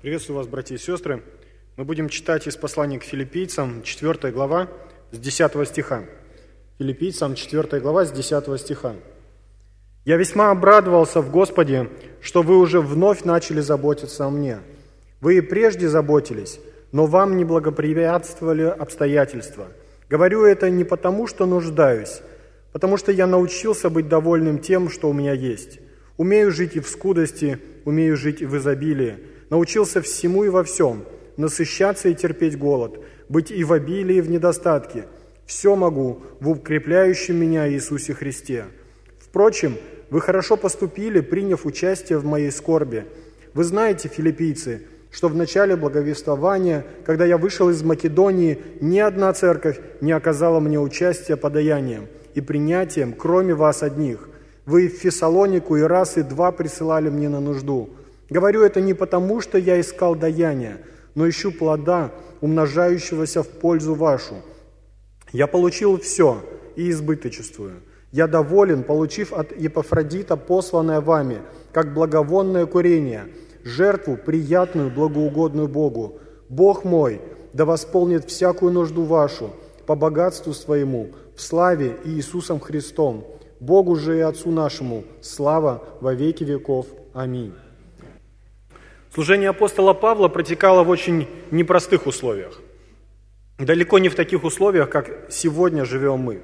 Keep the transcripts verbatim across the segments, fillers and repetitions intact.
Приветствую вас, братья и сестры. Мы будем читать из послания к Филиппийцам, четвёртая глава, с десятого стиха. Филиппийцам, четвёртая глава, с десятого стиха. «Я весьма обрадовался в Господе, что вы уже вновь начали заботиться о мне. Вы и прежде заботились, но вам не благоприятствовали обстоятельства. Говорю это не потому, что нуждаюсь, потому что я научился быть довольным тем, что у меня есть. Умею жить и в скудости, умею жить и в изобилии. Научился всему и во всем, насыщаться и терпеть голод, быть и в обилии, и в недостатке. Все могу в укрепляющем меня Иисусе Христе. Впрочем, вы хорошо поступили, приняв участие в моей скорби. Вы знаете, филиппийцы, что в начале благовествования, когда я вышел из Македонии, ни одна церковь не оказала мне участия подаянием и принятием, кроме вас одних. Вы в Фессалонику и раз, и два присылали мне на нужду. Говорю это не потому, что я искал даяния, но ищу плода, умножающегося в пользу вашу. Я получил все и избыточествую. Я доволен, получив от Епафродита посланное вами, как благовонное курение, жертву, приятную, благоугодную Богу. Бог мой да восполнит всякую нужду вашу по богатству своему, в славе Иисусом Христом. Богу же и Отцу нашему слава во веки веков. Аминь». Служение апостола Павла протекало в очень непростых условиях. Далеко не в таких условиях, как сегодня живем мы.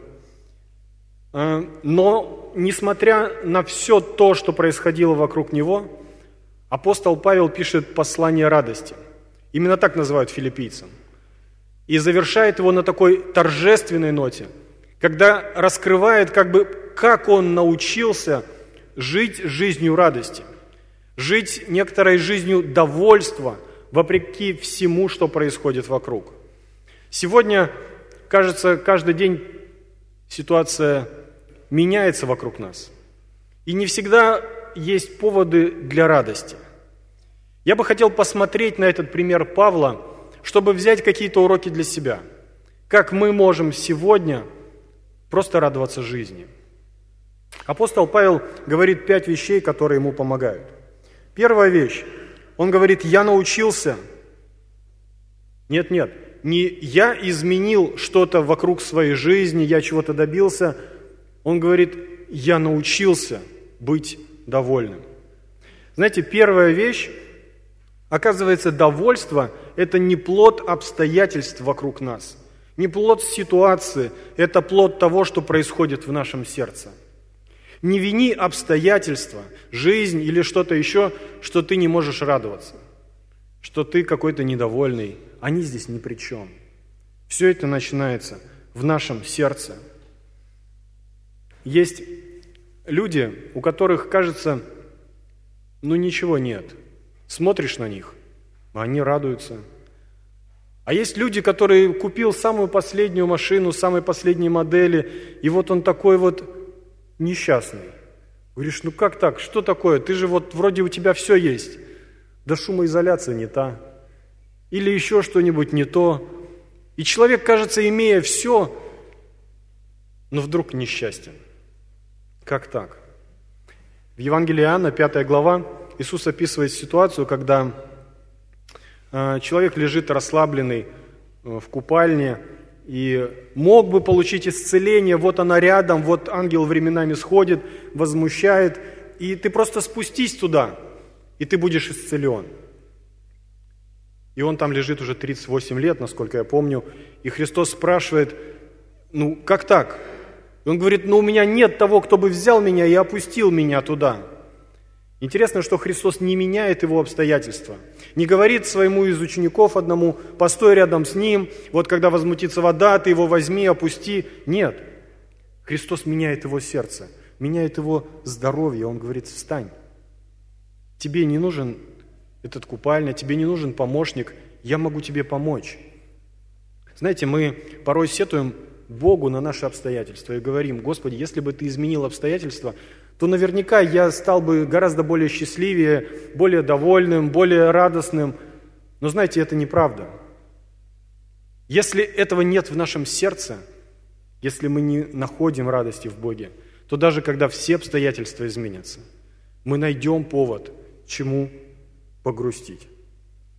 Но, несмотря на все то, что происходило вокруг него, апостол Павел пишет послание радости. Именно так называют филиппийцам. И завершает его на такой торжественной ноте, когда раскрывает, как бы, как он научился жить жизнью радости, жить некоторой жизнью довольства, вопреки всему, что происходит вокруг. Сегодня, кажется, каждый день ситуация меняется вокруг нас. И не всегда есть поводы для радости. Я бы хотел посмотреть на этот пример Павла, чтобы взять какие-то уроки для себя. Как мы можем сегодня просто радоваться жизни. Апостол Павел говорит пять вещей, которые ему помогают. Первая вещь. Он говорит: «Я научился». Нет-нет, не «я изменил что-то вокруг своей жизни, я чего-то добился». Он говорит: «Я научился быть довольным». Знаете, первая вещь, оказывается, довольство – это не плод обстоятельств вокруг нас, не плод ситуации, это плод того, что происходит в нашем сердце. Не вини обстоятельства, жизнь или что-то еще, что ты не можешь радоваться, что ты какой-то недовольный. Они здесь ни при чем. Все это начинается в нашем сердце. Есть люди, у которых, кажется, ну ничего нет. Смотришь на них, а они радуются. А есть люди, которые купил самую последнюю машину, самой последней модели, и вот он такой вот несчастный. Говоришь: ну как так? Что такое? Ты же вот вроде у тебя все есть. Да шумоизоляция не та. Или еще что-нибудь не то. И человек, кажется, имея все, но вдруг несчастен. Как так? В Евангелии Иоанна, пятая глава, Иисус описывает ситуацию, когда человек лежит расслабленный в купальне и мог бы получить исцеление, вот она рядом, вот ангел временами сходит, возмущает, и ты просто спустись туда, и ты будешь исцелен. И он там лежит уже тридцать восемь лет, насколько я помню, и Христос спрашивает: ну как так? И он говорит: ну у меня нет того, кто бы взял меня и опустил меня туда. Интересно, что Христос не меняет его обстоятельства. Не говорит своему из учеников одному: постой рядом с ним, вот когда возмутится вода, ты его возьми, опусти. Нет. Христос меняет его сердце, меняет его здоровье. Он говорит: встань. Тебе не нужен этот купальня, тебе не нужен помощник, я могу тебе помочь. Знаете, мы порой сетуем Богу на наши обстоятельства и говорим: Господи, если бы Ты изменил обстоятельства, то наверняка я стал бы гораздо более счастливее, более довольным, более радостным. Но знаете, это неправда. Если этого нет в нашем сердце, если мы не находим радости в Боге, то даже когда все обстоятельства изменятся, мы найдем повод чему погрустить.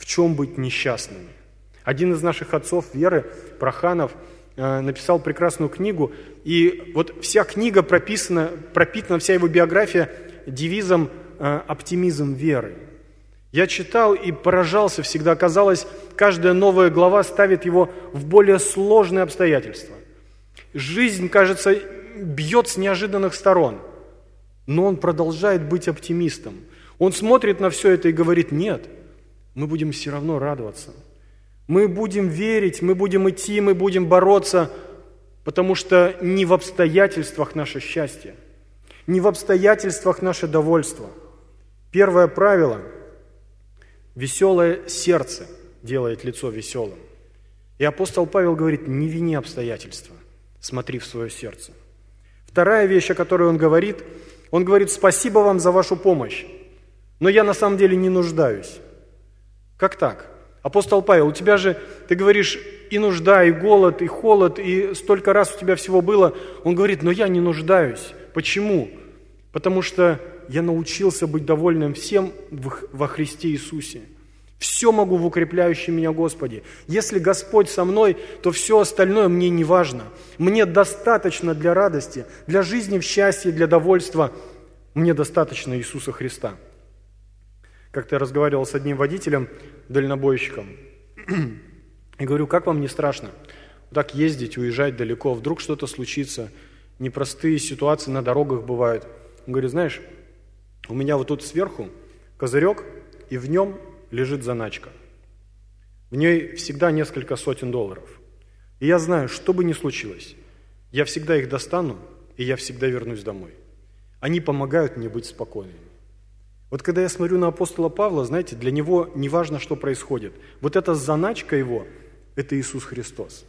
в чем быть несчастными. Один из наших отцов веры, Проханов, написал прекрасную книгу, и вот вся книга прописана, пропитана, вся его биография девизом «Оптимизм веры». Я читал и поражался всегда. Казалось, каждая новая глава ставит его в более сложные обстоятельства. Жизнь, кажется, бьет с неожиданных сторон, но он продолжает быть оптимистом. Он смотрит на все это и говорит: нет, мы будем все равно радоваться. Мы будем верить, мы будем идти, мы будем бороться, потому что не в обстоятельствах наше счастье, не в обстоятельствах наше довольство. Первое правило – веселое сердце делает лицо веселым. И апостол Павел говорит: не вини обстоятельства, смотри в свое сердце. Вторая вещь, о которой он говорит, он говорит: спасибо вам за вашу помощь, но я на самом деле не нуждаюсь. Как так? Апостол Павел, у тебя же, ты говоришь, и нужда, и голод, и холод, и столько раз у тебя всего было. Он говорит: но я не нуждаюсь. Почему? Потому что я научился быть довольным всем во Христе Иисусе. Все могу в укрепляющем меня Господе. Если Господь со мной, то все остальное мне не важно. Мне достаточно для радости, для жизни в счастье, для довольства. Мне достаточно Иисуса Христа. Как-то я разговаривал с одним водителем, дальнобойщиком, и говорю: как вам не страшно вот так ездить, уезжать далеко, вдруг что-то случится, непростые ситуации на дорогах бывают. Он говорит: знаешь, у меня вот тут сверху козырек, и в нем лежит заначка. В ней всегда несколько сотен долларов. И я знаю, что бы ни случилось, я всегда их достану, и я всегда вернусь домой. Они помогают мне быть спокойным. Вот когда я смотрю на апостола Павла, знаете, для него не важно, что происходит. Вот эта заначка его – это Иисус Христос.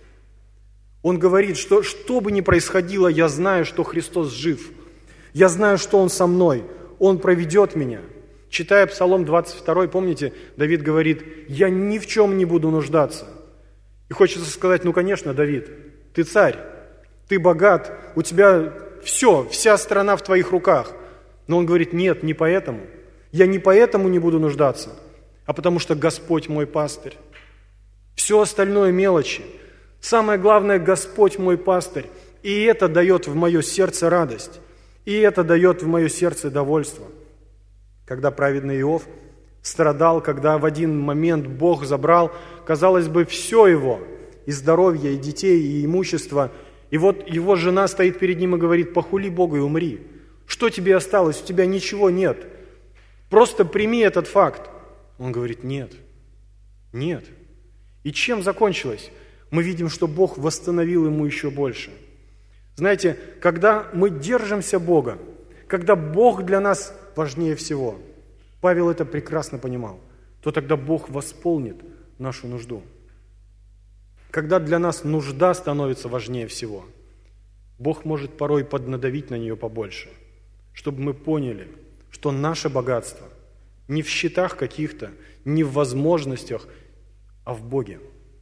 Он говорит, что что бы ни происходило, я знаю, что Христос жив. Я знаю, что Он со мной. Он проведет меня. Читая Псалом двадцать два, помните, Давид говорит: «Я ни в чем не буду нуждаться». И хочется сказать: ну, конечно, Давид, ты царь, ты богат, у тебя все, вся страна в твоих руках. Но он говорит: нет, не поэтому. Я не поэтому не буду нуждаться, а потому что Господь мой пастырь. Все остальное мелочи. Самое главное, Господь мой пастырь. И это дает в мое сердце радость. И это дает в мое сердце довольство. Когда праведный Иов страдал, когда в один момент Бог забрал, казалось бы, все его, и здоровье, и детей, и имущество. И вот его жена стоит перед ним и говорит: похули Бога и умри. Что тебе осталось? У тебя ничего нет. Просто прими этот факт. Он говорит: нет, нет. И чем закончилось? Мы видим, что Бог восстановил ему еще больше. Знаете, когда мы держимся Бога, когда Бог для нас важнее всего, Павел это прекрасно понимал, то тогда Бог восполнит нашу нужду. Когда для нас нужда становится важнее всего, Бог может порой поднадавить на нее побольше, чтобы мы поняли, что наше богатство не в счетах каких-то, не в возможностях, а в Боге.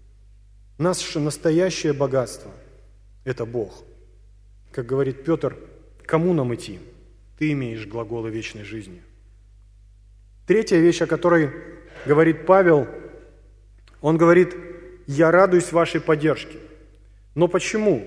Наше настоящее богатство – это Бог. Как говорит Петр: кому нам идти? Ты имеешь глаголы вечной жизни. Третья вещь, о которой говорит Павел, он говорит: я радуюсь вашей поддержке. Но почему?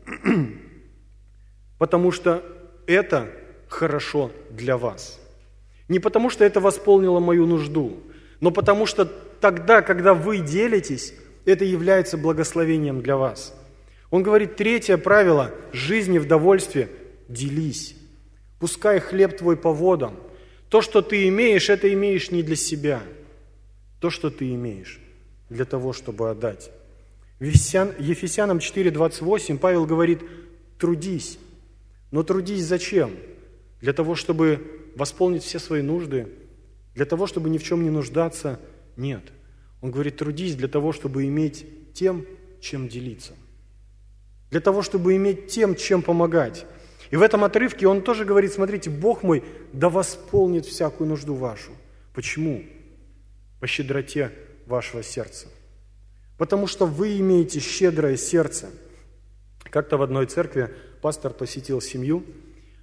Потому что это хорошо для вас. Не потому что это восполнило мою нужду, но потому что тогда, когда вы делитесь, это является благословением для вас. Он говорит, третье правило жизни в довольстве – делись. Пускай хлеб твой по водам. То, что ты имеешь, это имеешь не для себя. То, что ты имеешь, для того, чтобы отдать. В Ефесянам четыре двадцать восемь Павел говорит: трудись. Но трудись зачем? Для того, чтобы восполнить все свои нужды, для того, чтобы ни в чем не нуждаться? Нет. Он говорит: трудись для того, чтобы иметь тем, чем делиться. Для того, чтобы иметь тем, чем помогать. И в этом отрывке он тоже говорит: смотрите, Бог мой да восполнит всякую нужду вашу. Почему? По щедроте вашего сердца. Потому что вы имеете щедрое сердце. Как-то в одной церкви пастор посетил семью,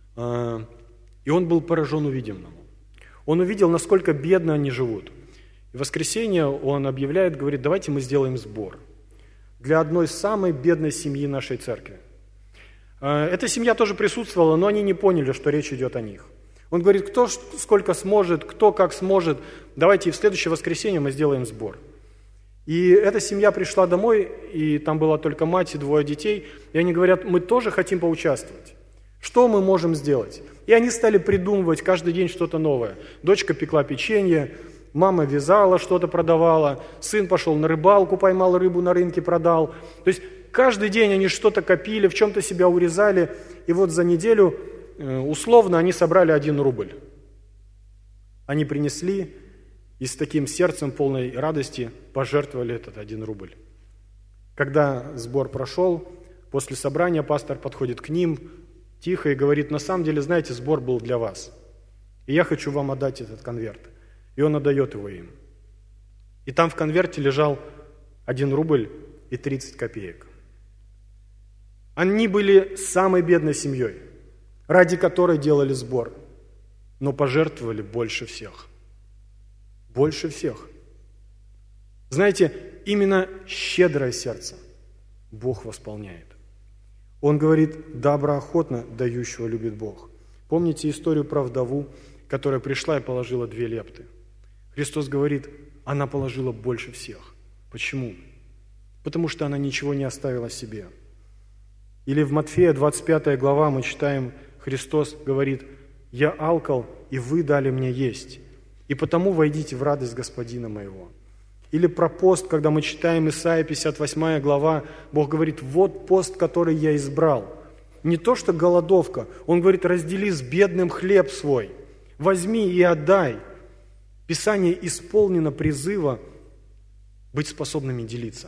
и он был поражен увиденному. Он увидел, насколько бедно они живут. И в воскресенье он объявляет, говорит, давайте мы сделаем сбор для одной самой бедной семьи нашей церкви. Эта семья тоже присутствовала, но они не поняли, что речь идет о них. Он говорит, кто сколько сможет, кто как сможет, давайте в следующее воскресенье мы сделаем сбор. И эта семья пришла домой, и там была только мать и двое детей, и они говорят, мы тоже хотим поучаствовать. Что мы можем сделать? И они стали придумывать каждый день что-то новое. Дочка пекла печенье, мама вязала, что-то продавала, сын пошел на рыбалку, поймал рыбу на рынке, продал. То есть каждый день они что-то копили, в чем-то себя урезали, и вот за неделю условно они собрали один рубль. Они принесли и с таким сердцем полной радости пожертвовали этот один рубль. Когда сбор прошел, после собрания пастор подходит к ним тихо и говорит, на самом деле, знаете, сбор был для вас. И я хочу вам отдать этот конверт. И он отдает его им. И там в конверте лежал один рубль и тридцать копеек. Они были самой бедной семьей, ради которой делали сбор, но пожертвовали больше всех. Больше всех. Знаете, именно щедрое сердце Бог восполняет. Он говорит, доброохотно дающего любит Бог. Помните историю про вдову, которая пришла и положила две лепты? Христос говорит, она положила больше всех. Почему? Потому что она ничего не оставила себе. Или в Матфея двадцать пятая глава мы читаем, Христос говорит, «Я алкал, и вы дали мне есть, и потому войдите в радость Господина моего». Или про пост, когда мы читаем Исайя пятьдесят восьмая глава, Бог говорит, «Вот пост, который я избрал». Не то, что голодовка, Он говорит, «Раздели с бедным хлеб свой, возьми и отдай». Писание исполнено призыва быть способными делиться.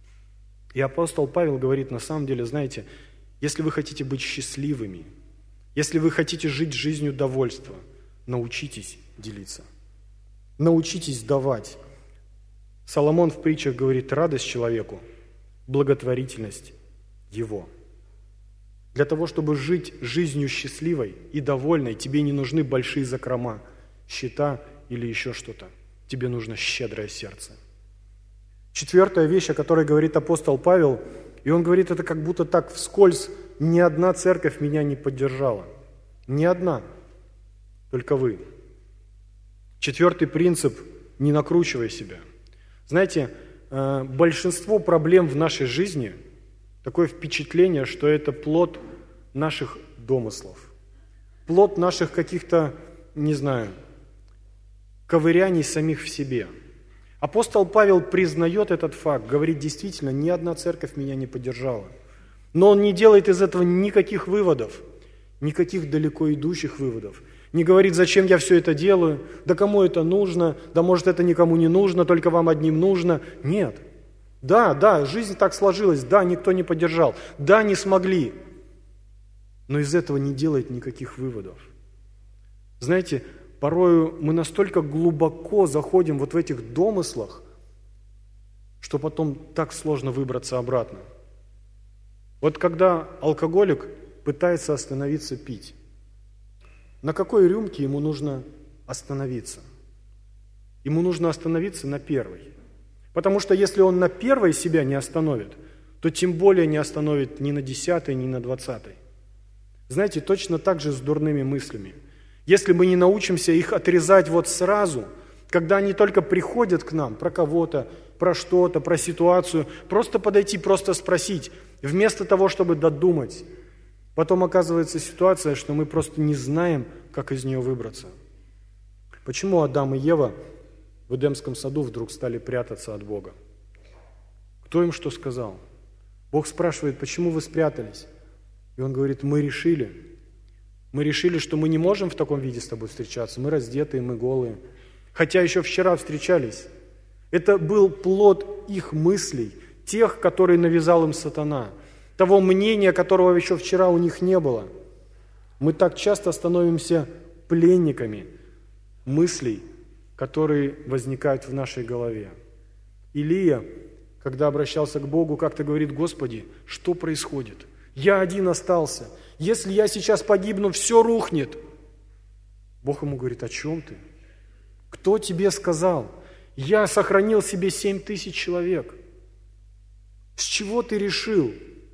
И апостол Павел говорит, на самом деле, знаете, если вы хотите быть счастливыми, если вы хотите жить жизнью довольства, научитесь делиться. Научитесь давать. Соломон в притчах говорит, радость человеку, благотворительность его. Для того, чтобы жить жизнью счастливой и довольной, тебе не нужны большие закрома, счета или еще что-то. Тебе нужно щедрое сердце. Четвертая вещь, о которой говорит апостол Павел, и он говорит это как будто так вскользь, ни одна церковь меня не поддержала. Ни одна. Только вы. Четвертый принцип – не накручивай себя. Знаете, большинство проблем в нашей жизни, такое впечатление, что это плод наших домыслов, плод наших каких-то, не знаю, ковыряний самих в себе. Апостол Павел признает этот факт, говорит, действительно, ни одна церковь меня не поддержала. Но он не делает из этого никаких выводов, никаких далеко идущих выводов. Не говорит, зачем я все это делаю, да кому это нужно, да может это никому не нужно, только вам одним нужно. Нет. Да, да, жизнь так сложилась, да, никто не поддержал, да, не смогли. Но из этого не делает никаких выводов. Знаете, порою мы настолько глубоко заходим вот в этих домыслах, что потом так сложно выбраться обратно. Вот когда алкоголик пытается остановиться пить, на какой рюмке ему нужно остановиться? Ему нужно остановиться на первой. Потому что если он на первой себя не остановит, то тем более не остановит ни на десятой, ни на двадцатой. Знаете, точно так же с дурными мыслями. Если мы не научимся их отрезать вот сразу, когда они только приходят к нам, про кого-то, про что-то, про ситуацию, просто подойти, просто спросить, вместо того, чтобы додумать. Потом оказывается ситуация, что мы просто не знаем, как из нее выбраться. Почему Адам и Ева в Эдемском саду вдруг стали прятаться от Бога? Кто им что сказал? Бог спрашивает, почему вы спрятались? И он говорит, мы решили. Мы решили, что мы не можем в таком виде с тобой встречаться. Мы раздетые, мы голые. Хотя еще вчера встречались. Это был плод их мыслей, тех, которые навязал им сатана. Того мнения, которого еще вчера у них не было. Мы так часто становимся пленниками мыслей, которые возникают в нашей голове. Илия, когда обращался к Богу, как-то говорит, Господи, что происходит? Я один остался. Если я сейчас погибну, все рухнет. Бог ему говорит, о чем ты? Кто тебе сказал? Я сохранил себе семь тысяч человек. С чего ты решил?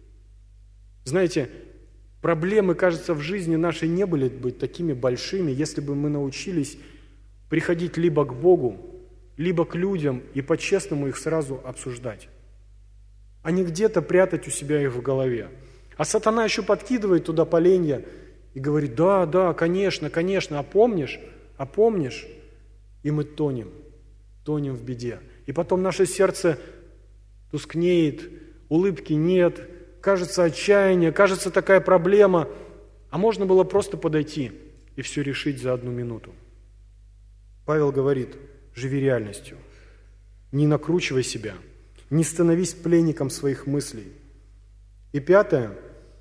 Знаете, проблемы, кажется, в жизни нашей не были бы такими большими, если бы мы научились приходить либо к Богу, либо к людям и по-честному их сразу обсуждать, а не где-то прятать у себя их в голове. А сатана еще подкидывает туда поленья и говорит: да, да, конечно, конечно, а помнишь, а помнишь? И мы тонем, тонем в беде. И потом наше сердце тускнеет, улыбки нет, кажется отчаяние, кажется такая проблема, а можно было просто подойти и все решить за одну минуту. Павел говорит: живи реальностью, не накручивай себя, не становись пленником своих мыслей. И пятое,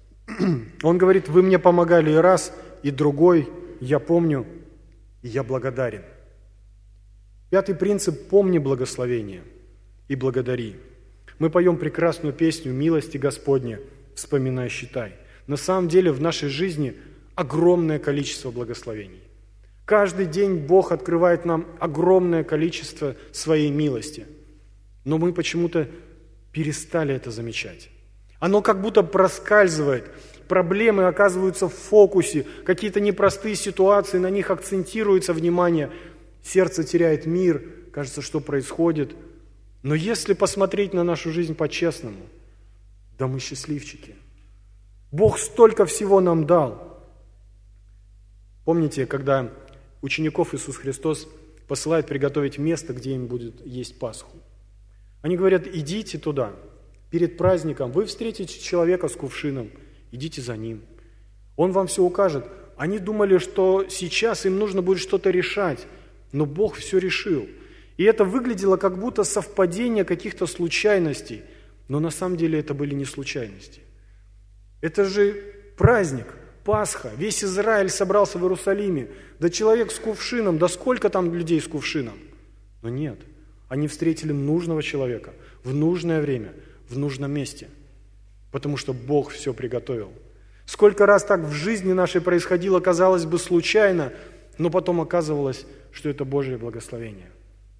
он говорит: вы мне помогали и раз, и другой, я помню, и я благодарен. Пятый принцип – помни благословение и благодари. Мы поем прекрасную песню «Милости Господне, вспоминай, считай». На самом деле в нашей жизни огромное количество благословений. Каждый день Бог открывает нам огромное количество своей милости. Но мы почему-то перестали это замечать. Оно как будто проскальзывает. Проблемы оказываются в фокусе. Какие-то непростые ситуации, на них акцентируется внимание. Сердце теряет мир. Кажется, что происходит. Но если посмотреть на нашу жизнь по-честному, да мы счастливчики. Бог столько всего нам дал. Помните, когда учеников Иисус Христос посылает приготовить место, где им будет есть Пасху? Они говорят: идите туда, перед праздником, вы встретите человека с кувшином, идите за ним. Он вам все укажет. Они думали, что сейчас им нужно будет что-то решать, но Бог все решил. И это выглядело как будто совпадение каких-то случайностей, но на самом деле это были не случайности. Это же праздник, Пасха, весь Израиль собрался в Иерусалиме, да человек с кувшином, да сколько там людей с кувшином? Но нет, они встретили нужного человека в нужное время, в нужном месте, потому что Бог все приготовил. Сколько раз так в жизни нашей происходило, казалось бы, случайно, но потом оказывалось, что это Божье благословение.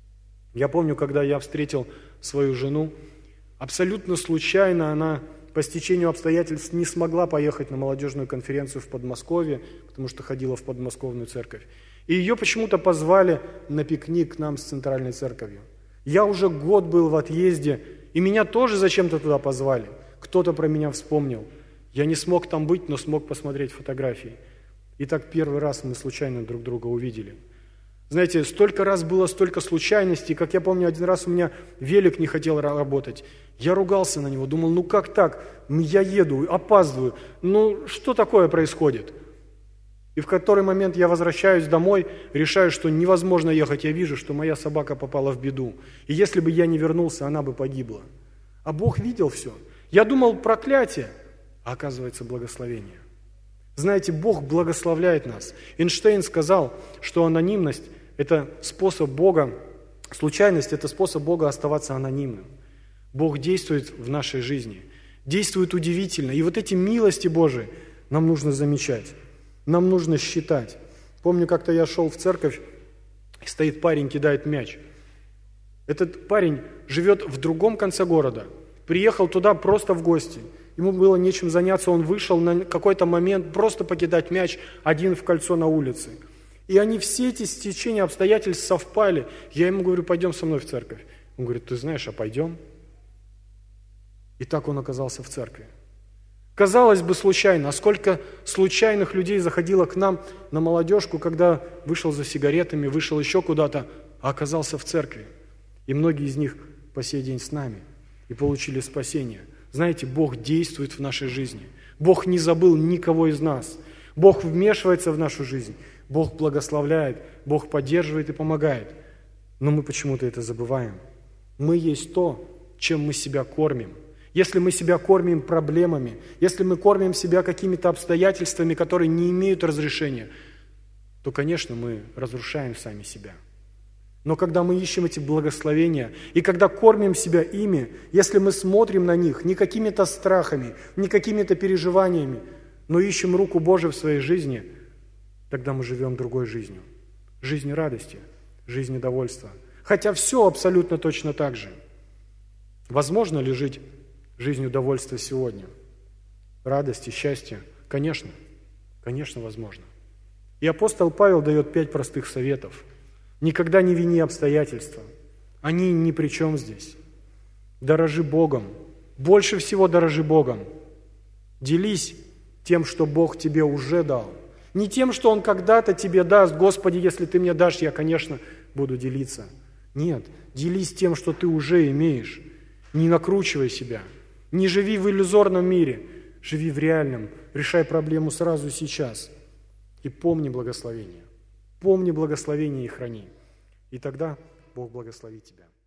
Я помню, когда я встретил свою жену, абсолютно случайно она по стечению обстоятельств не смогла поехать на молодежную конференцию в Подмосковье, потому что ходила в подмосковную церковь. И ее почему-то позвали на пикник к нам с центральной церковью. Я уже год был в отъезде, и меня тоже зачем-то туда позвали. Кто-то про меня вспомнил. Я не смог там быть, но смог посмотреть фотографии. И так первый раз мы случайно друг друга увидели. Знаете, столько раз было столько случайностей, как я помню, один раз у меня велик не хотел работать. Я ругался на него, думал: ну как так? Я еду, опаздываю. Ну что такое происходит? И в который момент я возвращаюсь домой, решаю, что невозможно ехать. Я вижу, что моя собака попала в беду. И если бы я не вернулся, она бы погибла. А Бог видел все. Я думал, проклятие, а оказывается благословение. Знаете, Бог благословляет нас. Эйнштейн сказал, что анонимность – это способ Бога, случайность – это способ Бога оставаться анонимным. Бог действует в нашей жизни, действует удивительно. И вот эти милости Божии нам нужно замечать, нам нужно считать. Помню, как-то я шел в церковь, и стоит парень, кидает мяч. Этот парень живет в другом конце города, приехал туда просто в гости. Ему было нечем заняться, он вышел на какой-то момент просто покидать мяч один в кольцо на улице. И они все эти стечения обстоятельств совпали. Я ему говорю: пойдем со мной в церковь. Он говорит: ты знаешь, а пойдем? И так он оказался в церкви. Казалось бы, случайно. А сколько случайных людей заходило к нам на молодежку, когда вышел за сигаретами, вышел еще куда-то, а оказался в церкви. И многие из них по сей день с нами и получили спасение. Знаете, Бог действует в нашей жизни. Бог не забыл никого из нас. Бог вмешивается в нашу жизнь. Бог благословляет, Бог поддерживает и помогает. Но мы почему-то это забываем. Мы есть то, чем мы себя кормим. Если мы себя кормим проблемами, если мы кормим себя какими-то обстоятельствами, которые не имеют разрешения, то, конечно, мы разрушаем сами себя. Но когда мы ищем эти благословения, и когда кормим себя ими, если мы смотрим на них не какими-то страхами, не какими-то переживаниями, но ищем руку Божию в своей жизни, тогда мы живем другой жизнью. Жизнью радости, жизнью довольства. Хотя все абсолютно точно так же. Возможно ли жить жизнью удовольствия сегодня? Радости, счастья? Конечно. Конечно, возможно. И апостол Павел дает пять простых советов. Никогда не вини обстоятельства. Они ни при чем здесь. Дорожи Богом. Больше всего дорожи Богом. Делись тем, что Бог тебе уже дал. Не тем, что Он когда-то тебе даст. Господи, если Ты мне дашь, я, конечно, буду делиться. Нет, делись тем, что ты уже имеешь. Не накручивай себя. Не живи в иллюзорном мире. Живи в реальном. Решай проблему сразу сейчас. И помни благословение. Помни благословение и храни. И тогда Бог благословит тебя.